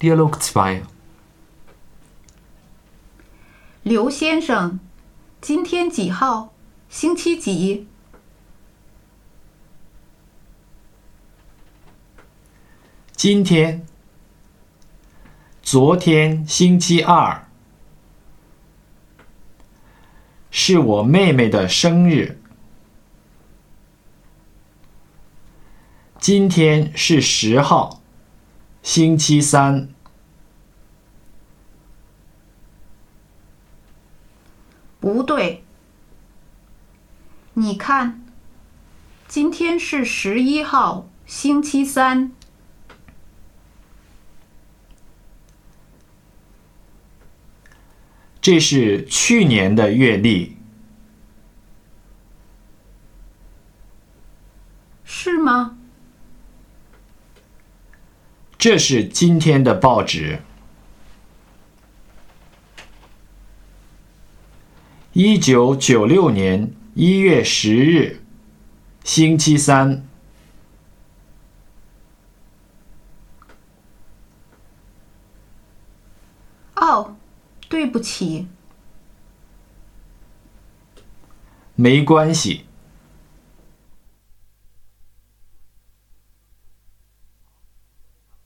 Dialog 2. 刘先生，今天几号？星期几？ 今天，昨天星期二，是我妹妹的生日。今天是10号，星期三。 不对，你看，今天是11号，星期三。 这是去年的月历。 是吗？ 这是今天的报纸。1996年1月10日，星期三。 哦，对不起。 没关系。